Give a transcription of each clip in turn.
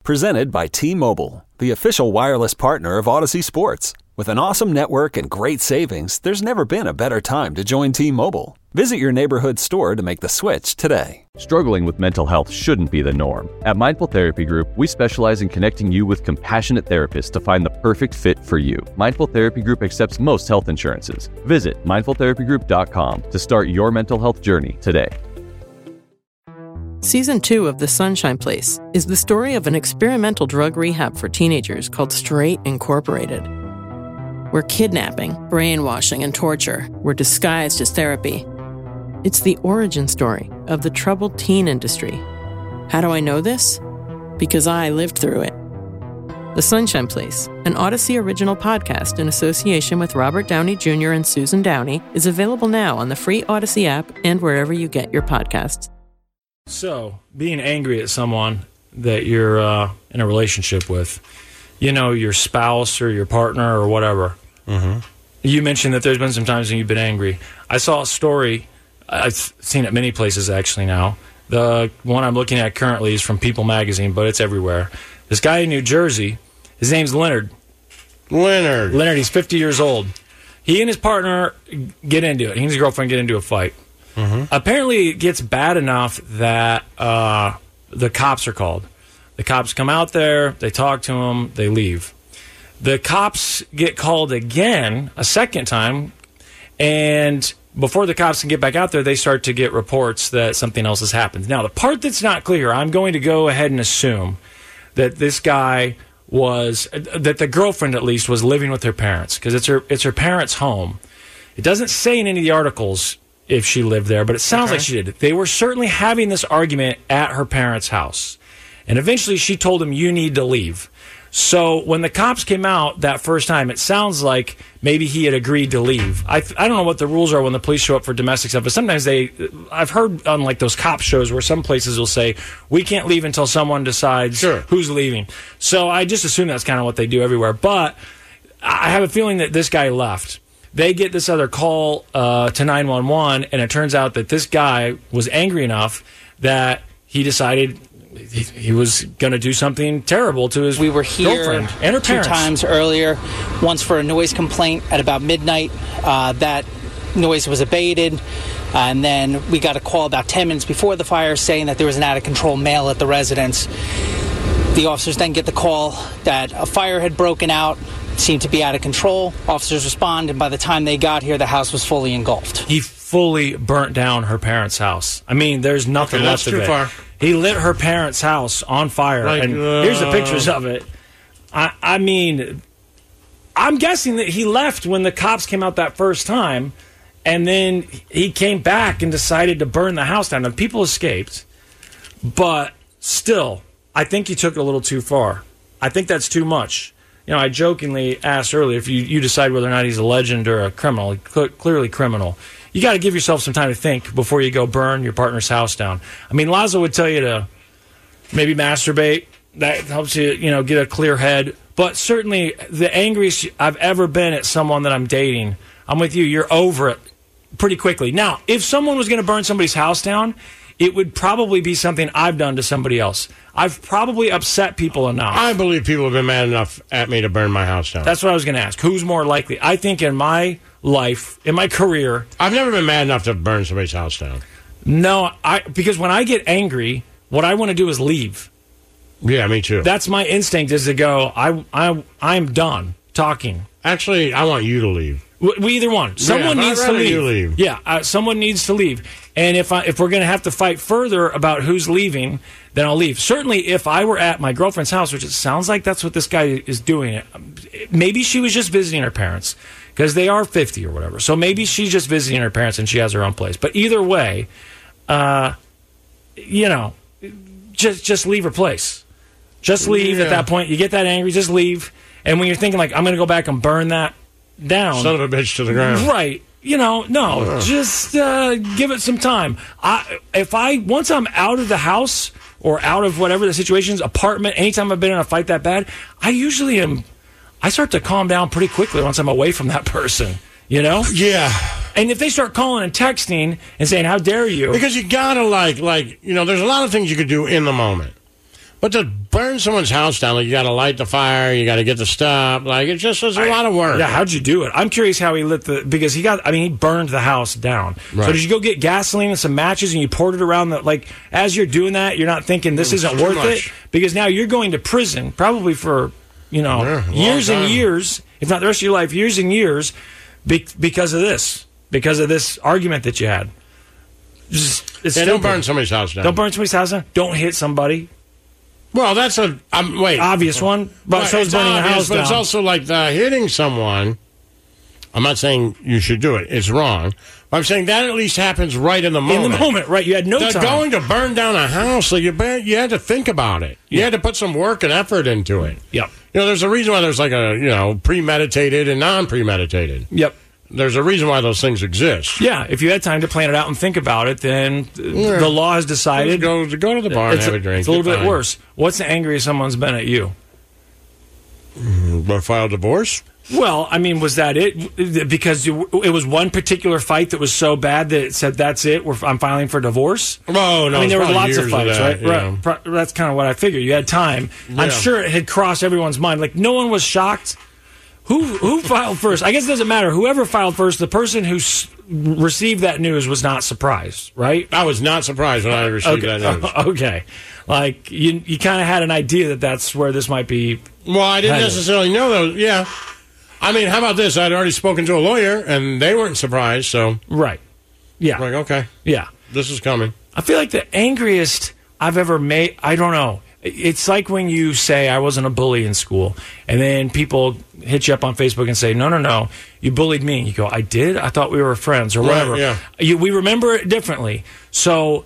Presented by T-Mobile, the official wireless partner of Odyssey Sports. With an awesome network and great savings, there's never been a better time to join T-Mobile. Visit your neighborhood store to make the switch today. Struggling with mental health shouldn't be the norm. At Mindful Therapy Group, we specialize in connecting you with compassionate therapists to find the perfect fit for you. Mindful Therapy Group accepts most health insurances. Visit mindfultherapygroup.com to start your mental health journey today. Season 2 of The Sunshine Place is the story of an experimental drug rehab for teenagers called Straight Incorporated, where kidnapping, brainwashing, and torture were disguised as therapy. It's the origin story of the troubled teen industry. How do I know this? Because I lived through it. The Sunshine Place, an Odyssey original podcast in association with Robert Downey Jr. and Susan Downey, is available now on the free Odyssey app and wherever you get your podcasts. So, being angry at someone that you're in a relationship with, you know, your spouse or your partner or whatever. Mm-hmm. You mentioned that there's been some times when you've been angry. I saw a story, I've seen it many places actually now. The one I'm looking at currently is from People Magazine, but it's everywhere. This guy in New Jersey, his name's Leonard. Leonard, he's 50 years old. He and his partner get into it. He and his girlfriend get into a fight. Mm-hmm. Apparently, it gets bad enough that the cops are called. The cops come out there, they talk to him, they leave. The cops get called again, a second time, and before the cops can get back out there, they start to get reports that something else has happened. Now, the part that's not clear, I'm going to go ahead and assume that this guy that the girlfriend at least was living with her parents, because it's her parents' home. It doesn't say in any of the articles if she lived there, but it sounds like she did. They were certainly having this argument at her parents' house. And eventually she told him, you need to leave. So when the cops came out that first time, it sounds like maybe he had agreed to leave. I don't know what the rules are when the police show up for domestic stuff, but sometimes I've heard on like those cop shows where some places will say, we can't leave until someone decides who's leaving. So I just assume that's kind of what they do everywhere. But I have a feeling that this guy left. They get this other call to 911, and it turns out that this guy was angry enough that he decided he was going to do something terrible to his girlfriend and her parents. 2 times earlier, once for a noise complaint at about midnight. That noise was abated, and then we got a call about 10 minutes before the fire saying that there was an out-of-control male at the residence. The officers then get the call that a fire had broken out, seemed to be out of control. Officers respond, and by the time they got here, the house was fully engulfed. He fully burnt down her parents' house. I mean, there's nothing left of it. Far. He lit her parents' house on fire, and here's the pictures of it. I mean, I'm guessing that he left when the cops came out that first time, and then he came back and decided to burn the house down. And people escaped, but still, I think he took it a little too far. I think that's too much. You know, I jokingly asked earlier if you decide whether or not he's a legend or a criminal. Clearly criminal. You got to give yourself some time to think before you go burn your partner's house down. I mean, Lazo would tell you to maybe masturbate. That helps you, get a clear head. But certainly the angriest I've ever been at someone that I'm dating, I'm with you, you're over it pretty quickly. Now, if someone was going to burn somebody's house down, it would probably be something I've done to somebody else. I've probably upset people enough. I believe people have been mad enough at me to burn my house down. That's what I was going to ask. Who's more likely? I think in my life, in my career, I've never been mad enough to burn somebody's house down. No, because when I get angry, what I want to do is leave. Yeah, me too. That's my instinct, is to go, I'm done talking. Actually, I want you to leave. We either one. Someone needs to leave. You leave. Yeah, someone needs to leave. And if we're going to have to fight further about who's leaving, then I'll leave. Certainly, if I were at my girlfriend's house, which it sounds like that's what this guy is doing. Maybe she was just visiting her parents, because they are 50 or whatever. So maybe she's just visiting her parents and she has her own place. But either way, just leave her place. Just leave at that point. You get that angry, just leave. And when you're thinking, like, I'm going to go back and burn that down. Son of a bitch to the ground. Right. Just give it some time. Once I'm out of the house or out of whatever the situation is, apartment, anytime I've been in a fight that bad, I start to calm down pretty quickly once I'm away from that person, Yeah. And if they start calling and texting and saying, how dare you? Because you gotta there's a lot of things you could do in the moment. But to burn someone's house down, like you got to light the fire, you got to get the stuff. Like it just was a lot of work. Yeah, how'd you do it? I'm curious how he lit because he burned the house down. Right. So did you go get gasoline and some matches and you poured it around as you're doing that, you're not thinking this isn't worth it? Because now you're going to prison probably for, years and years, if not the rest of your life, years and years because of this argument that you had. Don't burn somebody's house down. Don't burn somebody's house down. Don't hit somebody. Well, that's obvious one, but so is burning a house down. But it's also like hitting someone. I'm not saying you should do it. It's wrong. But I'm saying that at least happens right in the moment. In the moment, right? You had no time. Going to burn down a house, you had to think about it. You had to put some work and effort into it. Yep. There's a reason why there's premeditated and non-premeditated. Yep. There's a reason why those things exist. Yeah, if you had time to plan it out and think about it, then the law has decided. Go to the bar and have a drink. It's a little bit worse. What's the angriest someone's been at you? File divorce? Well, was that it? Because it was one particular fight that was so bad that it said, that's it, I'm filing for divorce? Oh, no. There were lots of fights, that, right? Right. That's kind of what I figured. You had time. Yeah. I'm sure it had crossed everyone's mind. No one was shocked. Who filed first? I guess it doesn't matter. Whoever filed first, the person who received that news was not surprised, right? I was not surprised when I received that news. Okay. You kind of had an idea that that's where this might be. Well, I didn't necessarily know those. Yeah. How about this? I'd already spoken to a lawyer, and they weren't surprised, so. Right. Yeah. Like, okay. Yeah. This is coming. I feel like the angriest I've ever made, I don't know. It's like when you say I wasn't a bully in school, and then people hit you up on Facebook and say, no, you bullied me. You go, I did? I thought we were friends or whatever. Right, yeah. We remember it differently. So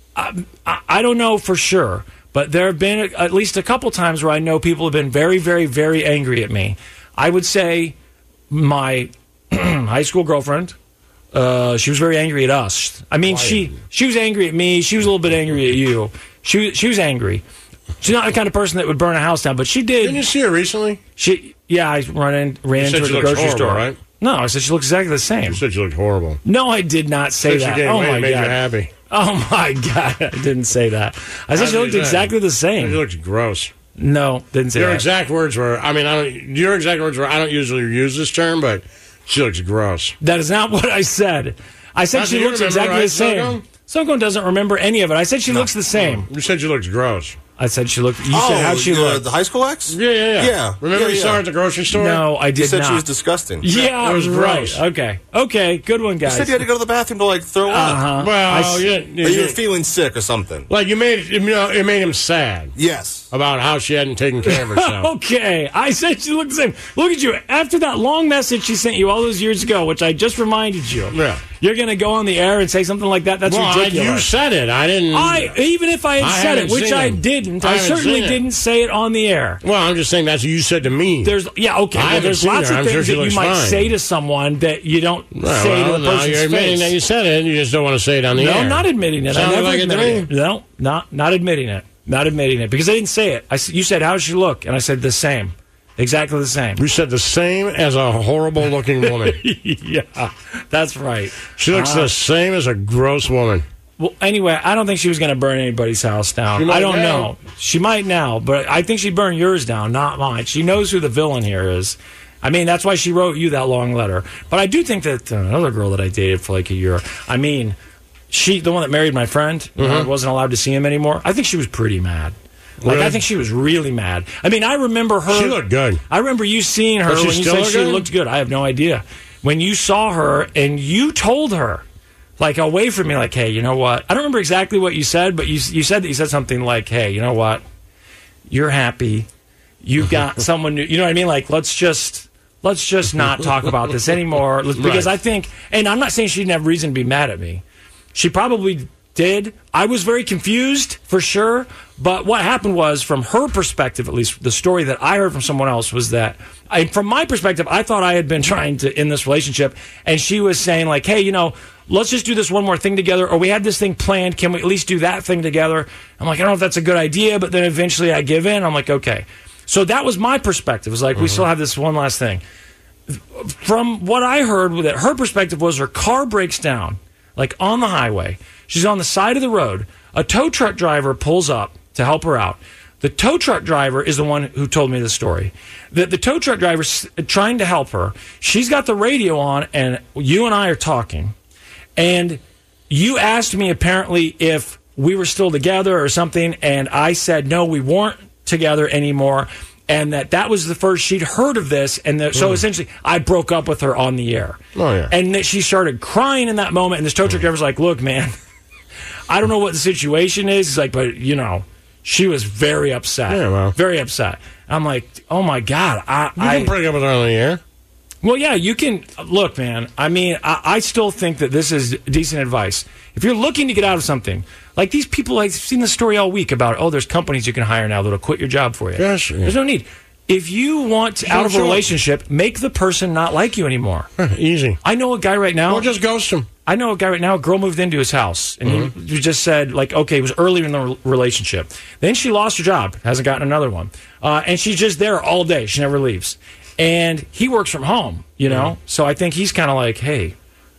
I don't know for sure, but there have been at least a couple times where I know people have been very, very, very angry at me. I would say my high school girlfriend, she was very angry at us. She was angry at me. She was a little bit angry at you. She was angry. She's not the kind of person that would burn a house down, but she did. Didn't you see her recently? I ran into her at the grocery store. Right? No, I said she looks exactly the same. You said she looked horrible. No, I did not say that. She made you happy. Oh my God, I didn't say that. I said she looked exactly the same. She looked gross. No, didn't say that. Your exact words were. I don't usually use this term, but she looks gross. That is not what I said. I said she looks exactly the same. Someone doesn't remember any of it. I said she looks the same. You said she looks gross. I said she looked. You said how'd she look? The high school ex? Yeah. Remember you saw her at the grocery store? No, I did not. You said she was disgusting. Yeah, it was gross. Right. Okay. Good one, guys. You said you had to go to the bathroom to throw up. Well, you were feeling sick or something. Like it made him sad. Yes. About how she hadn't taken care of herself. Okay. I said she looked the same. Look at you. After that long message she sent you all those years ago, which I just reminded you. Yeah. You're going to go on the air and say something like that? That's ridiculous. You said it. I didn't. Even if I had said it, which I didn't, I certainly didn't say it on the air. Well, I'm just saying that's what you said to me. There's lots of things that you might say to someone that you don't say to the person's you're admitting that you said it, and you just don't want to say it on the air. No, I'm not admitting it. Sounded like it to me. No, not admitting it. Not admitting it. Because I didn't say it. You said, how does she look? And I said, the same. Exactly the same. You said the same as a horrible-looking woman. Yeah, that's right. She looks the same as a gross woman. Well, anyway, I don't think she was going to burn anybody's house down. I don't know. She might now, but I think she'd burn yours down, not mine. She knows who the villain here is. That's why she wrote you that long letter. But I do think that another girl that I dated for a year, the one that married my friend, wasn't allowed to see him anymore, I think she was pretty mad. Really? I think she was really mad. I remember her. She looked good. I remember you seeing her when you said she looked good. I have no idea. When you saw her and you told her, away from me, hey, you know what? I don't remember exactly what you said, but you said that you said something like, hey, you know what? You're happy. You've got someone new. You know what I mean? Let's just not talk about this anymore. Because I think, and I'm not saying she didn't have reason to be mad at me. She probably did. I was very confused, for sure. But what happened was, from her perspective, at least the story that I heard from someone else was that, from my perspective, I thought I had been trying to end this relationship. And she was saying, hey, let's just do this one more thing together. Or we had this thing planned. Can we at least do that thing together? I'm I don't know if that's a good idea. But then eventually I give in. I'm okay. So that was my perspective. It was we still have this one last thing. From what I heard, that her perspective was her car breaks down, on the highway. She's on the side of the road. A tow truck driver pulls up to help her out. The tow truck driver is the one who told me the story. The tow truck driver's trying to help her. She's got the radio on, and you and I are talking. And you asked me apparently if we were still together or something, and I said no, we weren't together anymore, and that was the first she'd heard of this, and so essentially I broke up with her on the air. Oh, yeah. And that she started crying in that moment, and this tow truck driver's like, look, man, I don't know what the situation is. He's like, but, she was very upset. Yeah, well. Very upset. I'm like, oh, my God. You can break up with her on the air. Well, yeah, you can. Look, man, I mean, I still think that this is decent advice. If you're looking to get out of something, like these people, I've seen the story all week about, there's companies you can hire now that'll quit your job for you. Yes. There's no need. If you want out of a relationship, make the person not like you anymore. Easy. I know a guy right now. Or just ghost him. I know a guy right now, a girl moved into his house, and he just said, like, okay, it was earlier in the relationship. Then she lost her job, hasn't gotten another one. And she's just there all day. She never leaves. And he works from home, So I think he's kind of like, hey,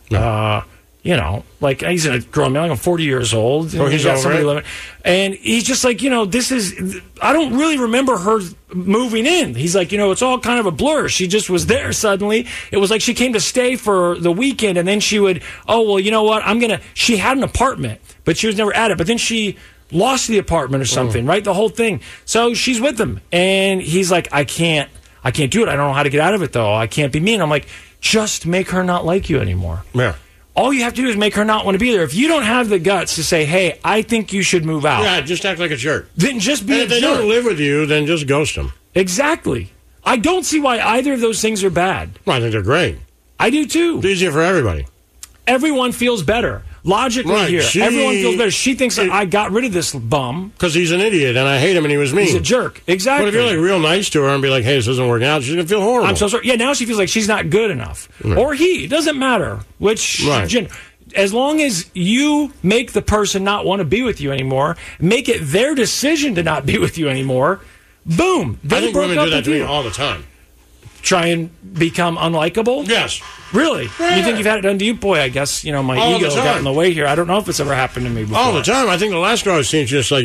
like he's a grown man, like I'm 40 years old. Oh, he's got somebody living. And he's just like, this is, I don't really remember her moving in. He's like, it's all kind of a blur. She just was there suddenly. It was like she came to stay for the weekend, and then she would, you know what, she had an apartment, but she was never at it. But then she lost the apartment or something, right? The whole thing. So she's with him, and he's like, I can't do it. I don't know how to get out of it, though. I can't be mean. I'm like, just make her not like you anymore. Yeah. All you have to do is make her not want to be there. If you don't have the guts to say, hey, I think you should move out. Yeah, just act like a jerk. Then just be a jerk. If they don't live with you, then just ghost them. Exactly. I don't see why either of those things are bad. Well, I think they're great. I do, too. It's easier for everybody. Everyone feels better. Logically Right, here. Everyone feels better. She thinks I got rid of this bum. Because he's an idiot, and I hate him, and he was mean. He's a jerk. Exactly. But if you're like real nice to her and be like, hey, this isn't working out, she's going to feel horrible. I'm so sorry. Yeah, now she feels like she's not good enough. Right. Or he. It doesn't matter. Which, as long as you make the person not want to be with you anymore, make it their decision to not be with you anymore, boom. I think women do that to me all the time. Try and become unlikable? Yes. Really? Yeah. You think you've had it done to you? Boy, I guess, my ego got in the way here. I don't know if it's ever happened to me before. All the time. I think the last girl I was seeing, she's just like,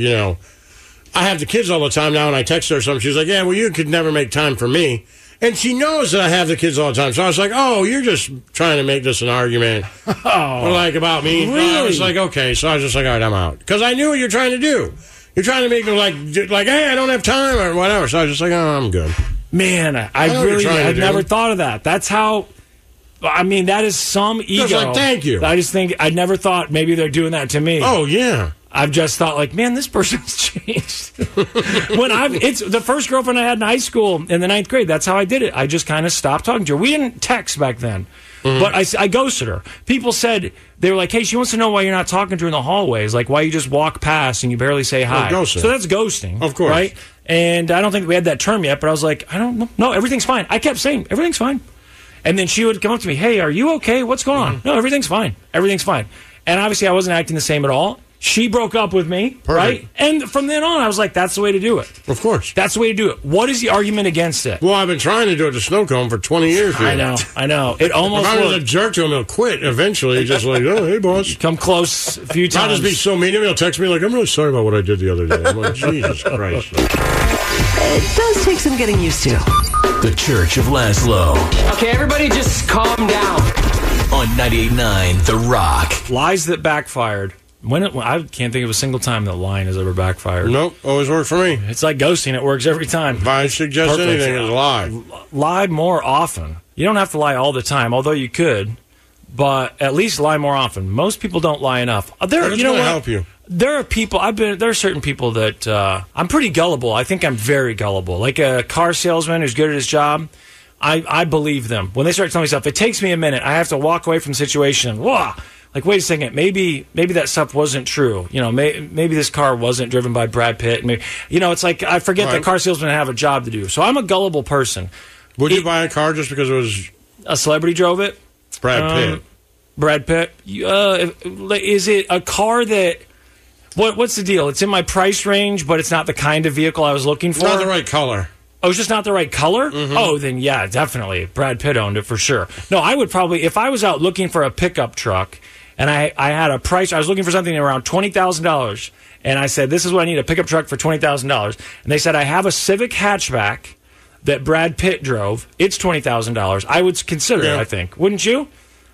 I have the kids all the time now, and I text her or something. She's like, yeah, well, you could never make time for me. And she knows that I have the kids all the time. So I was like, oh, you're just trying to make this an argument. About me. Really? I was like, okay. So I was just like, all right, I'm out. Because I knew what you're trying to do. You're trying to make them like, hey, I don't have time or whatever. So I was just like, oh, I'm good. Man, I've never thought of that. That's how, that is some ego. Just like, thank you. I just think, I never thought maybe they're doing that to me. Oh, yeah. I've just thought, like, man, this person's changed. It's the first girlfriend I had in high school in the 9th grade. That's how I did it. I just kind of stopped talking to her. We didn't text back then, but I ghosted her. People said, they were like, hey, she wants to know why you're not talking to her in the hallways, like why you just walk past and you barely say hi. Well, so that's ghosting. Of course. Right? And I don't think we had that term yet, but I was like, I don't know. No, everything's fine. I kept saying, everything's fine. And then she would come up to me, hey, are you okay? What's going on? No, everything's fine. Everything's fine. And obviously I wasn't acting the same at all. She broke up with me, Perfect. right? And from then on, I was like, that's the way to do it. Of course. That's the way to do it. What is the argument against it? Well, I've been trying to do it to Snowcomb for 20 years. I know. It almost If I was a jerk to him, he'll quit eventually. Just like, oh, hey, boss. Come close a few times. I'll just be so mean to him. He'll text me like, I'm really sorry about what I did the other day. I'm like, Jesus Christ. It does take some getting used to. The Church of Laszlo. Okay, everybody just calm down. On 98.9 The Rock. Lies that backfired. I can't think of a single time that lying has ever backfired. Nope, always worked for me. It's like ghosting. It works every time. If I suggest anything, is lie. Lie more often. You don't have to lie all the time, although you could, but at least lie more often. Most people don't lie enough. It's going to help you. There are people, there are certain people that, I'm pretty gullible. I think I'm very gullible. Like a car salesman who's good at his job, I believe them. When they start telling me stuff, it takes me a minute. I have to walk away from the situation. Whoa! Like, wait a second, maybe that stuff wasn't true. Maybe this car wasn't driven by Brad Pitt. Maybe, it's like I forget that car salesmen have a job to do. So I'm a gullible person. Would you buy a car just because it was... A celebrity drove it? Brad Pitt. Brad Pitt? Is it a car that... What's the deal? It's in my price range, but it's not the kind of vehicle I was looking for? Not the right color. Oh, it's just not the right color? Mm-hmm. Oh, then yeah, definitely. Brad Pitt owned it for sure. No, I would probably... If I was out looking for a pickup truck... and I had a price. I was looking for something around $20,000, and I said, "This is what I need, a pickup truck for $20,000." And they said, "I have a Civic hatchback that Brad Pitt drove. It's $20,000. I would consider it. I think, wouldn't you?"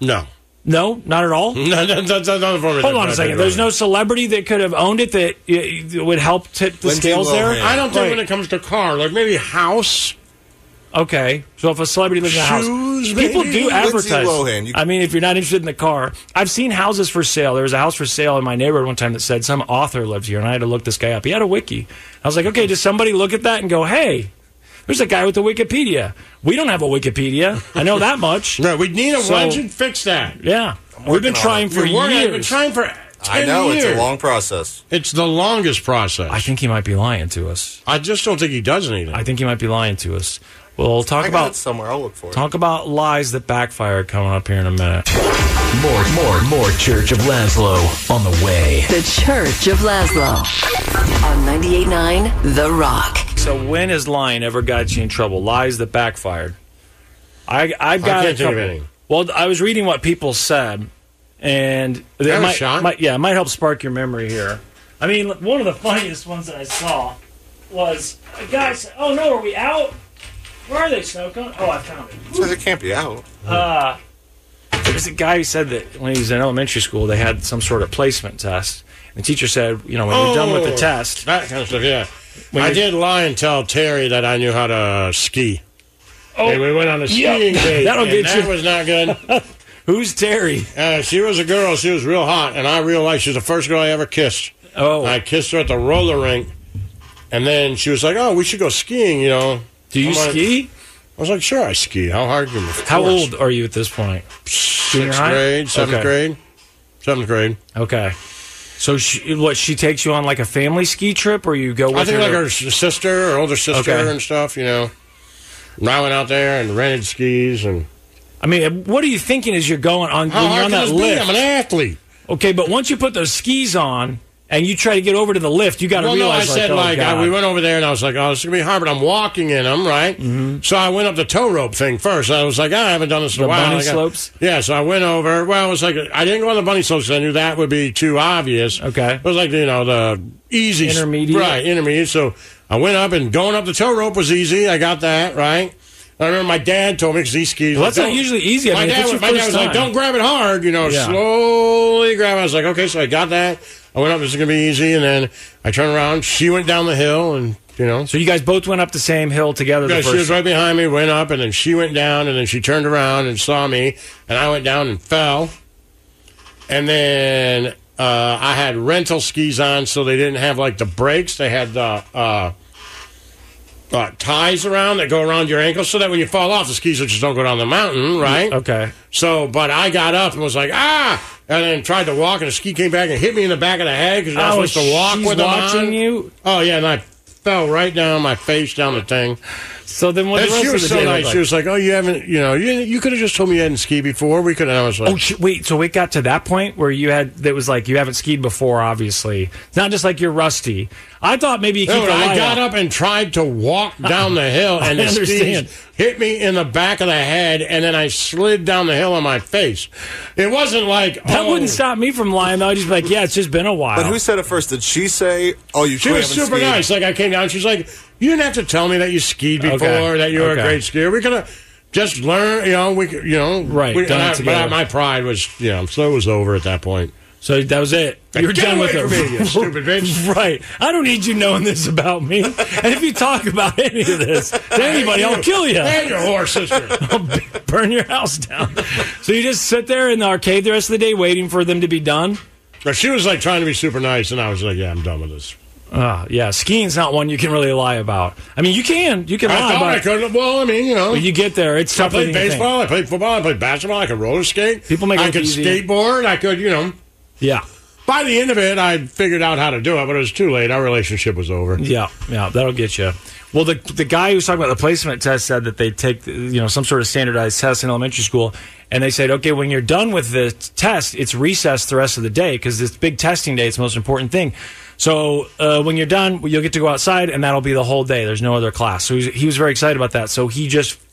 No, not at all. No, Hold on a second. There's no celebrity that could have owned it that would help tip the scales there. I don't think when it comes to car, like maybe house. Okay, so if a celebrity lives in a house, people do advertise. I mean, if you're not interested in the car, I've seen houses for sale. There was a house for sale in my neighborhood one time that said some author lives here, and I had to look this guy up. He had a wiki. I was like, okay, does somebody look at that and go, hey, there's a guy with a Wikipedia. We don't have a Wikipedia. I know that much. Right, we need a legend. Fix that. Yeah, we've been trying for years. We've been trying for 10 I know, years. it's a long process. It's the longest process. I think he might be lying to us. I just don't think he does anything. I think he might be lying to us. We'll talk about it somewhere. I'll look for it. Talk about lies that backfired coming up here in a minute. More Church of Laszlo on the way. The Church of Laszlo on 98.9 The Rock. So when has lying ever got you in trouble? Lies that backfired. I've got can't think of any. Well, I was reading what people said, and it might help spark your memory here. I mean, one of the funniest ones that I saw was a guy said, "Oh no, are we out? Where are they, Snow Cone? Oh, I found it." So they can't be out. There's a guy who said that when he was in elementary school, they had some sort of placement test. And the teacher said, when you're done with the test. That kind of stuff, yeah. I did lie and tell Terry that I knew how to ski. Oh, and we went on a skiing date. That'll get you. That was not good. Who's Terry? She was a girl. She was real hot. And I realized she was the first girl I ever kissed. Oh. I kissed her at the roller rink. And then she was like, "Oh, we should go skiing, you know." Do you ski? I was like, "Sure, I ski. How hard can you?" How old are you at this point? Sixth grade, seventh grade. Okay. So she takes you on like a family ski trip, or you go with her? I think like her sister or older sister and stuff, you know. And I went out there and rented skis. And I mean, what are you thinking as you're going on when you're on that lift? I'm an athlete. Okay, but once you put those skis on and you try to get over to the lift, you got to realize. No, I said we went over there and I was like, "Oh, this is gonna be hard," but I'm walking in them, right? Mm-hmm. So I went up the tow rope thing first. I was like, "I haven't done this in a while." Bunny slopes. Yeah, so I went over. Well, it was like I didn't go on the bunny slopes because I knew that would be too obvious. Okay, it was like the easy intermediate, right? Intermediate. So I went up and going up the tow rope was easy. I got that right. I remember my dad told me because he skis. Well, that's not usually easy. My dad was like, "Don't grab it hard, slowly grab it." I was like, "Okay," so I got that. I went up. This is gonna be easy, and then I turned around. She went down the hill, and So you guys both went up the same hill together. Yeah, she was right behind me. Went up, and then she went down, and then she turned around and saw me, and I went down and fell. And then I had rental skis on, so they didn't have like the brakes. They had the ties around that go around your ankles, so that when you fall off, the skis just don't go down the mountain, right? Okay. So, but I got up and was like, and then tried to walk, and the ski came back and hit me in the back of the head because you're not supposed to walk with them on. Watching you? Oh, yeah, and I fell right down my face down the thing. So then what? She was so nice. She was like, "Oh, you haven't, you could have just told me you hadn't skied before. We could." And I was like, "Oh, wait." So it got to that point where you was like you haven't skied before. Obviously, it's not just like you're rusty. I thought maybe you keep. I got up and tried to walk down the hill, and the skis hit me in the back of the head, and then I slid down the hill on my face. It wasn't like that wouldn't stop me from lying though. I'd just be like, "Yeah, it's just been a while." But who said it first? Did she say, "Oh, you"? She was super nice. Like I came down, she's like, "You didn't have to tell me that you skied before, that you were a great skier. We could have just learned, right." But my pride was, so it was over at that point. So that was it. You were done with it. Me, you stupid bitch. Right. I don't need you knowing this about me. And if you talk about any of this to anybody, I'll kill you. And your whore sister. I'll burn your house down. So you just sit there in the arcade the rest of the day waiting for them to be done? But she was like trying to be super nice, and I was like, "Yeah, I'm done with this." Yeah, skiing's not one you can really lie about. I mean, you can lie about I could. Well, I mean, When you get there, it's tough. I played baseball, I played football, I played basketball, I could roller skate. People make it I could easy. skateboard, I could, Yeah. By the end of it, I figured out how to do it, but it was too late. Our relationship was over. Yeah, that'll get you. Well, the guy who's talking about the placement test said that they take some sort of standardized test in elementary school, and they said, okay, when you're done with the test, it's recessed the rest of the day because this big testing day is the most important thing. So when you're done, you'll get to go outside, and that'll be the whole day. There's no other class. So he was very excited about that. So he just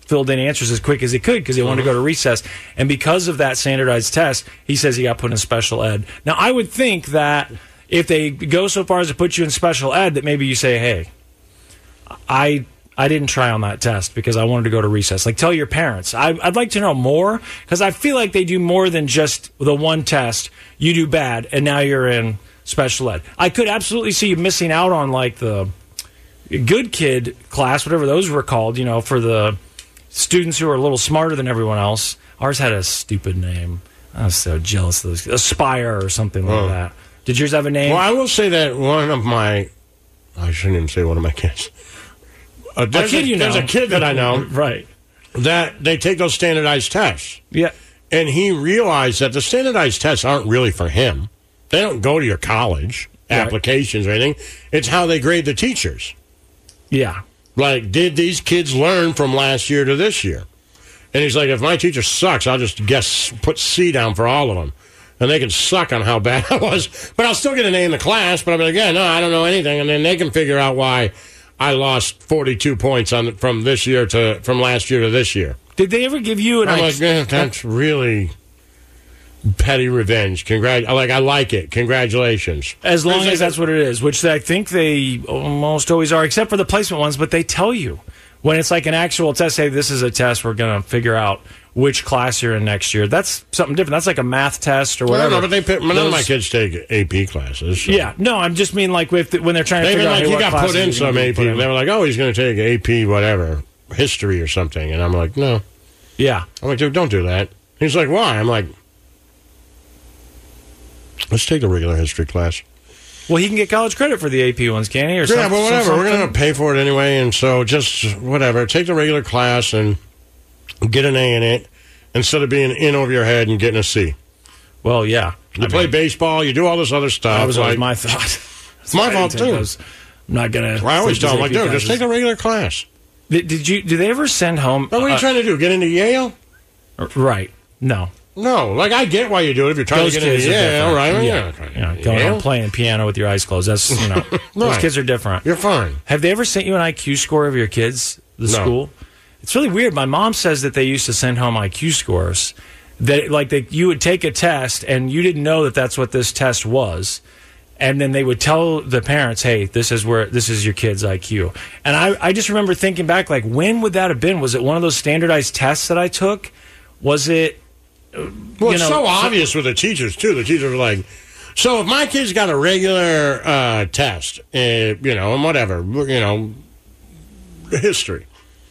filled in answers as quick as he could because he wanted to go to recess. And because of that standardized test, he says he got put in special ed. Now, I would think that if they go so far as to put you in special ed, that maybe you say, hey, I didn't try on that test because I wanted to go to recess. Like, tell your parents. I'd like to know more because I feel like they do more than just the one test. You do bad, and now you're in special ed. I could absolutely see you missing out on, like, the good kid class, whatever those were called, you know, for the students who are a little smarter than everyone else. Ours had a stupid name. I was so jealous of those. Aspire or something like that. Did yours have a name? Well, I will say that one of my... I shouldn't even say one of my kids. There's a kid that I know. Right. That they take those standardized tests. Yeah. And he realized that the standardized tests aren't really for him. They don't go to your college applications or anything. It's how they grade the teachers. Yeah. Like, did these kids learn from last year to this year? And he's like, if my teacher sucks, I'll just put C down for all of them. And they can suck on how bad I was. But I'll still get an A in the class, but I'll be like, yeah, no, I don't know anything. And then they can figure out why I lost 42 points from last year to this year. Did they ever give you an... I'm like, that's really petty revenge. I like it. Congratulations. As long as that's what it is, which I think they almost always are, except for the placement ones, but they tell you. When it's like an actual test, say, this is a test, we're going to figure out which class you're in next year. That's something different. That's like a math test or whatever. No, but none of my kids take AP classes. So. Yeah, no, I'm just mean like when they're trying to figure out he got put in some AP. And they were like, oh, he's going to take AP whatever, history or something. And I'm like, no. Yeah. I'm like, dude, don't do that. He's like, why? I'm like, let's take the regular history class. Well, he can get college credit for the AP ones, can he? Or yeah, but whatever. We're going to pay for it anyway, and so just whatever. Take the regular class and get an A in it instead of being in over your head and getting a C. Well, yeah. You play baseball. You do all this other stuff. That was always my thought. It's my fault, too. I'm not going to... I always tell them, like, dude, just take a regular class. Did they ever send home... What are you trying to do, get into Yale? Right. No. No, like I get why you do it if you're trying to get into Yale, right? Going on playing piano with your eyes closed. That's those kids are different. You're fine. Have they ever sent you an IQ score of your kids? School? It's really weird. My mom says that they used to send home IQ scores. That you would take a test and you didn't know that that's what this test was, and then they would tell the parents, "Hey, this is your kid's IQ." And I just remember thinking back, like, when would that have been? Was it one of those standardized tests that I took? Was it? Well, it's so obvious with the teachers, too. The teachers are like, so if my kid's got a regular test, and whatever, history,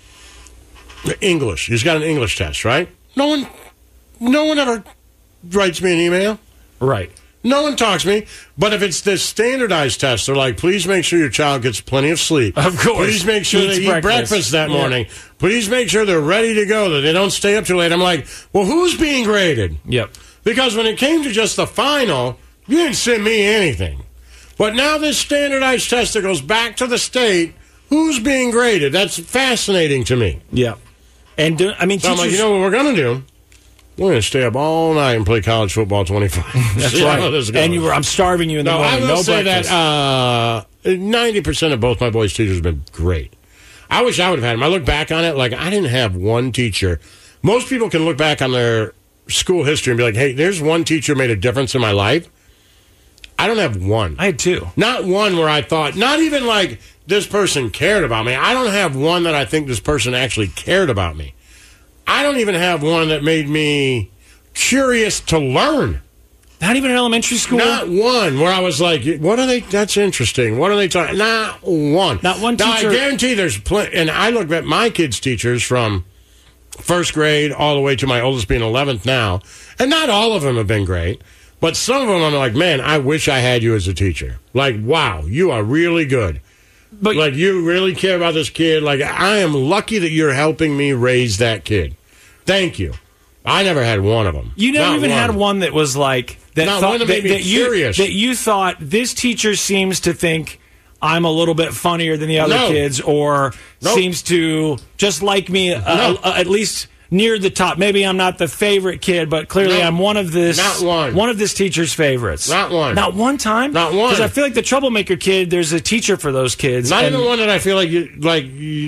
English, he's got an English test, right? No one ever writes me an email. Right. No one talks to me. But if it's this standardized test, they're like, please make sure your child gets plenty of sleep. Of course. Please make sure they eat breakfast that morning. Please make sure they're ready to go, that they don't stay up too late. I'm like, well, who's being graded? Yep. Because when it came to just the final, you didn't send me anything. But now this standardized test that goes back to the state, who's being graded? That's fascinating to me. Yeah. And, so I'm like, you know what we're going to do? We're going to stay up all night and play college football 25. That's right. And I'm starving you in the morning. I will say breakfast. That 90% of both my boys' teachers have been great. I wish I would have had them. I look back on it, like, I didn't have one teacher. Most people can look back on their school history and be like, hey, there's one teacher who made a difference in my life. I don't have one. I had two. Not one where I thought, not even like this person cared about me. I don't have one that I think this person actually cared about me. I don't even have one that made me curious to learn. Not even in elementary school? Not one where I was like, what are they? That's interesting. What are they talking? Not one. Not one teacher. Now, I guarantee there's plenty. And I look at my kids' teachers from first grade all the way to my oldest being 11th now. And not all of them have been great. But some of them I'm like, man, I wish I had you as a teacher. Like, wow, you are really good. But like, you really care about this kid. Like, I am lucky that you're helping me raise that kid. Thank you. I never had one of them. You never had one that was like that. Not one that made me curious. That you thought this teacher seems to think I'm a little bit funnier than the other kids, or seems to just like me at least near the top. Maybe I'm not the favorite kid, but clearly I'm one of this. Not one. One of this teacher's favorites. Not one. Not one time. Not one. Because I feel like the troublemaker kid. There's a teacher for those kids. Not even one that I feel like you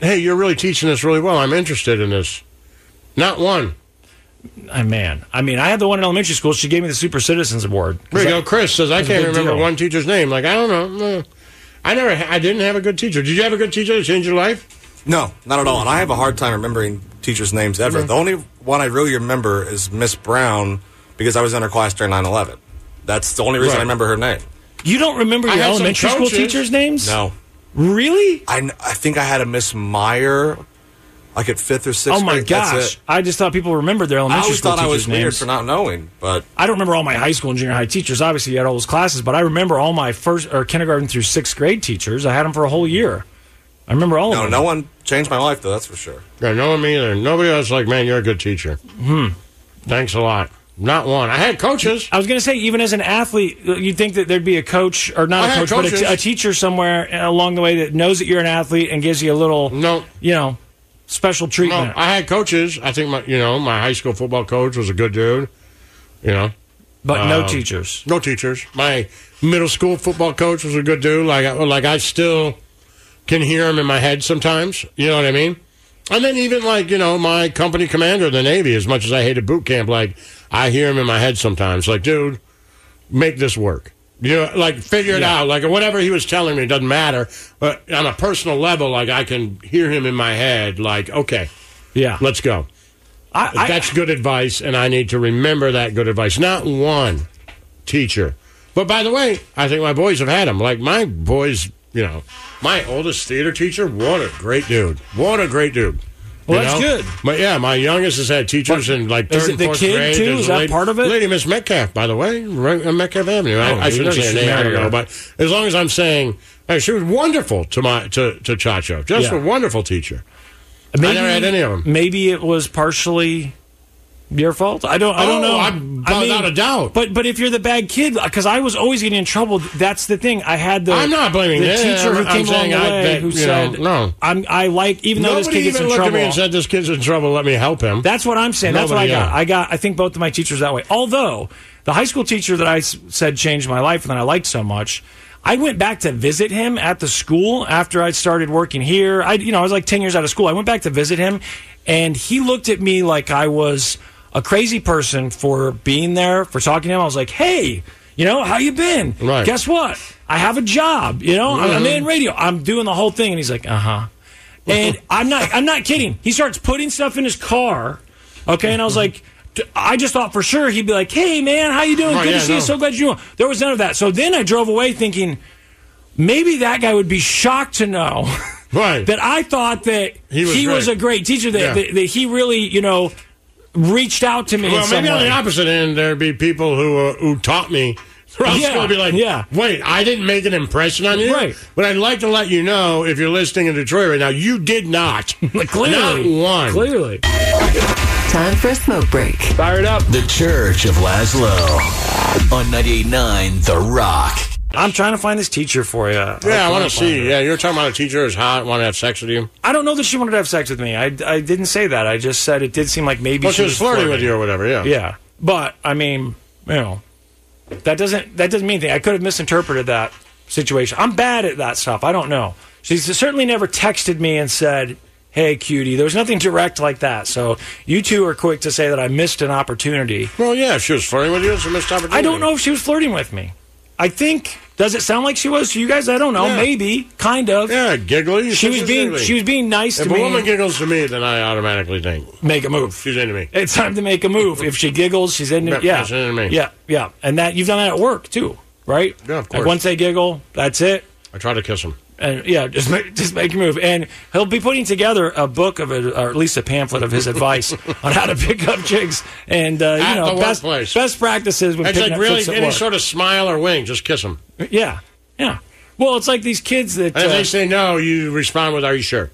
hey, you're really teaching this really well. I'm interested in this. Not one. I mean, I had the one in elementary school. She gave me the Super Citizens Award. There you go. Chris says, I can't remember one teacher's name. Like, I don't know. I didn't have a good teacher. Did you have a good teacher that changed your life? No, not at all. And I have a hard time remembering teachers' names ever. Mm-hmm. The only one I really remember is Miss Brown because I was in her class during 9/11. That's the only reason I remember her name. You don't remember your elementary school teachers' names? No. Really? I think I had a Miss Meyer, like at 5th or 6th grade. Oh, my gosh. That's it. I just thought people remembered their elementary school teachers' I always thought I was weird names. for not knowing, but... I don't remember all my high school and junior high teachers. Obviously, you had all those classes, but I remember all my kindergarten through 6th grade teachers. I had them for a whole year. I remember all of them. No one changed my life, though, that's for sure. Yeah, no one me either. Nobody else like, man, you're a good teacher. Thanks a lot. Not one. I had coaches. I was going to say, even as an athlete, you'd think that there'd be a coach, or not a coach, but a teacher somewhere along the way that knows that you're an athlete and gives you a little, special treatment. No, I had coaches. I think my high school football coach was a good dude. But no teachers. No teachers. My middle school football coach was a good dude. Like I still can hear him in my head sometimes. You know what I mean? And then even my company commander of the Navy, as much as I hated boot camp, I hear him in my head sometimes. Like, dude, make this work. Figure it out. Whatever he was telling me doesn't matter. But on a personal level, I can hear him in my head. Okay, let's go. That's good advice, and I need to remember that good advice. Not one teacher. But by the way, I think my boys have had them. Like my boys, my oldest theater teacher, what a great dude. What a great dude. Well, that's good. But yeah, my youngest has had teachers in 3rd and 4th grade. Is it the kid, too? Is that part of it? Lady Miss Metcalf, by the way, on Metcalf Avenue. I shouldn't say her name, I don't know. But as long as I'm saying, she was wonderful to Chacho. Just a wonderful teacher. I never had any of them. Maybe it was partially your fault. I don't know. Without a doubt. But if you're the bad kid, because I was always getting in trouble. That's the thing. I had I'm not blaming the them. teacher who came along the way who said, "No, I like." Even though this kid gets in trouble, looked at me and said, "This kid's in trouble. Let me help him." That's what I'm saying. That's what I got. I think both of my teachers that way. Although the high school teacher that I said changed my life and that I liked so much, I went back to visit him at the school after I started working here. I was like 10 years out of school. I went back to visit him, and he looked at me like I was a crazy person for being there, for talking to him. I was like, hey, how you been? Right. Guess what? I have a job. I'm in radio. I'm doing the whole thing. And he's like, uh-huh. And I'm not kidding. He starts putting stuff in his car. Okay. And I was like, I just thought for sure he'd be like, hey, man, how you doing? Good to see you. So glad you're doing. There was none of that. So then I drove away thinking maybe that guy would be shocked to know that I thought that he was a great teacher, that he really, reached out to me. Well, maybe on the opposite end, there'd be people who taught me. Throughout school, be like, wait, I didn't make an impression on you, right? But I'd like to let you know, if you're listening in Detroit right now, you did not. Clearly, not one. Clearly. Time for a smoke break. Fire it up. The Church of Laszlo on 98.9 The Rock. I'm trying to find this teacher for you. Yeah, I want to see. Yeah, you're talking about a teacher who's hot, want to have sex with you. I don't know that she wanted to have sex with me. I didn't say that. I just said it did seem like maybe she was flirting with you or whatever. Yeah. Yeah, but I mean, that doesn't mean anything. I could have misinterpreted that situation. I'm bad at that stuff. I don't know. She's certainly never texted me and said, hey, cutie. There was nothing direct like that. So you two are quick to say that I missed an opportunity. Well, yeah, if she was flirting with you, it's a missed opportunity. I don't know if she was flirting with me. I think, does it sound like she was to you guys? I don't know. Yeah. Maybe, kind of. Yeah, giggly. She was being nice to me. If a woman giggles to me, then I automatically think, make a move. She's into me. It's time to make a move. If she giggles, she's into me. Yeah, she's into me. Yeah. And that you've done that at work too, right? Yeah, of course. Like once they giggle, that's it. I try to kiss them. And just make a move. And he'll be putting together a book of it, or at least a pamphlet of his advice on how to pick up chicks and best practices. When it's like really any work. sort of smile or wink, just kiss them. Yeah. Well, it's like these kids that. And if they say no, you respond with, "Are you sure?"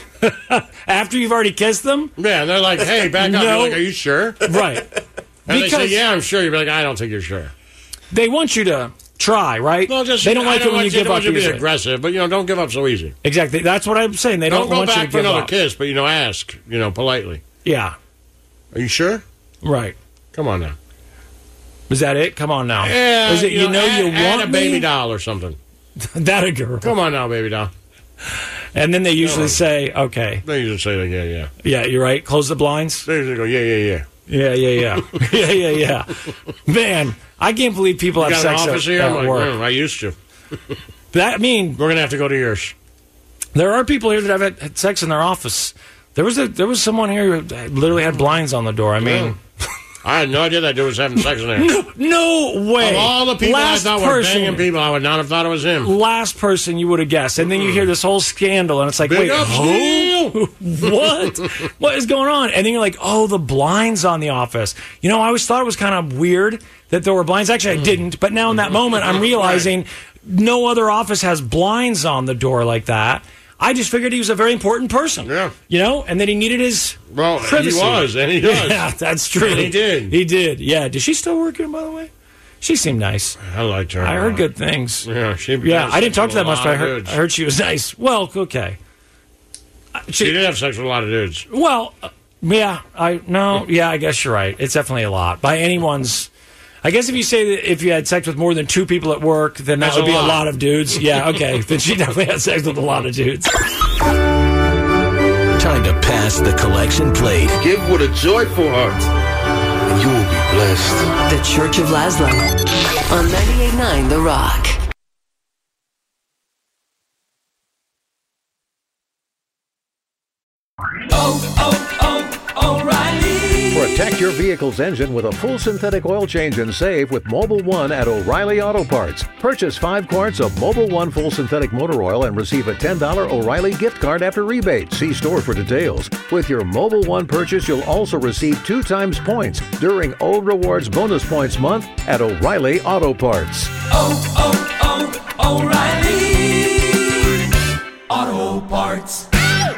After you've already kissed them. Yeah, and they're like, "Hey, back up." You're like, "Are you sure?" Right. And they say, "Yeah, I'm sure." You're like, "I don't think you're sure." They want you to try, right? Well, they don't like it when you give up. They don't want you to be aggressive, but don't give up so easy. Exactly. That's what I'm saying. They don't want you to give up. Don't go back for another kiss, but ask, politely. Yeah. Are you sure? Right. Come on now. Is that it? Come on now. Yeah. Is it you want a baby doll or something? That a girl. Come on now, baby doll. And then they usually say, okay. They usually say, yeah. Yeah, you're right. Close the blinds. They usually go, yeah. Yeah. Man, I can't believe people have sex an office here? at I'm like, work. I used to. We're going to have to go to yours. There are people here that have had sex in their office. There was someone here who literally had blinds on the door. I mean... I had no idea that dude was having sex in there. No way. Of all the people I thought were banging people, I would not have thought it was him. Last person you would have guessed. And then you hear this whole scandal, and it's like, Big wait, who? What? What is going on? And then you're like, oh, the blinds on the office. I always thought it was kind of weird that there were blinds. Actually, I didn't. But now in that moment, I'm realizing no other office has blinds on the door like that. I just figured he was a very important person. Yeah. And that he needed his privacy. He was, and he does. Yeah, that's true. And he did. He did, yeah. Does she still work here, by the way? She seemed nice. I liked her. I heard good things. Yeah, I didn't talk to that much, but I heard she was nice. Well, okay. She did have sex with a lot of dudes. Well, I guess you're right. It's definitely a lot. By anyone's... I guess if you say that if you had sex with more than 2 people at work, then that would be a lot of dudes. Yeah, okay. Then she definitely had sex with a lot of dudes. Time to pass the collection plate. Give with a joyful heart, and you will be blessed. The Church of Laszlo on 98.9 The Rock. O'Reilly. Protect your vehicle's engine with a full synthetic oil change and save with Mobil 1 at O'Reilly Auto Parts. Purchase 5 quarts of Mobil 1 full synthetic motor oil and receive a $10 O'Reilly gift card after rebate. See store for details. With your Mobil 1 purchase, you'll also receive 2 times points during O Rewards Bonus Points Month at O'Reilly Auto Parts. O'Reilly Auto Parts.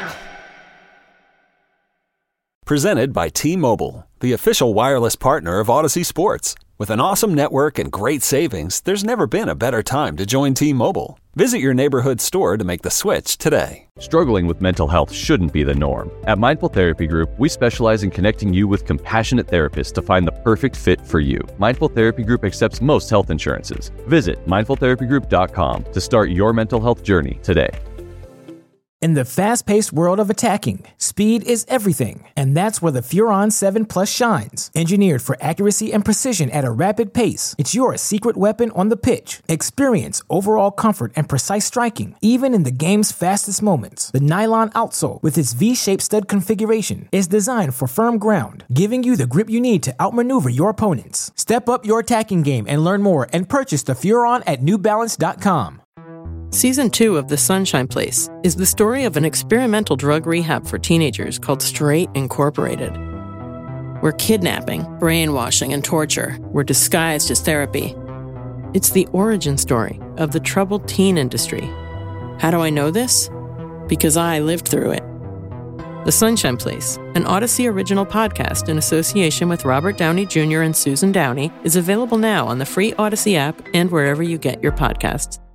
Presented by T-Mobile, the official wireless partner of Odyssey Sports. With an awesome network and great savings, there's never been a better time to join T-Mobile. Visit your neighborhood store to make the switch today. Struggling with mental health shouldn't be the norm. At Mindful Therapy Group, we specialize in connecting you with compassionate therapists to find the perfect fit for you. Mindful Therapy Group accepts most health insurances. Visit mindfultherapygroup.com to start your mental health journey today. In the fast-paced world of attacking, speed is everything, and that's where the Furon 7 Plus shines. Engineered for accuracy and precision at a rapid pace, it's your secret weapon on the pitch. Experience overall comfort and precise striking, even in the game's fastest moments. The nylon outsole, with its V-shaped stud configuration, is designed for firm ground, giving you the grip you need to outmaneuver your opponents. Step up your attacking game and learn more and purchase the Furon at NewBalance.com. Season 2 of The Sunshine Place is the story of an experimental drug rehab for teenagers called Straight Incorporated, where kidnapping, brainwashing, and torture were disguised as therapy. It's the origin story of the troubled teen industry. How do I know this? Because I lived through it. The Sunshine Place, an Odyssey original podcast in association with Robert Downey Jr. and Susan Downey, is available now on the free Odyssey app and wherever you get your podcasts.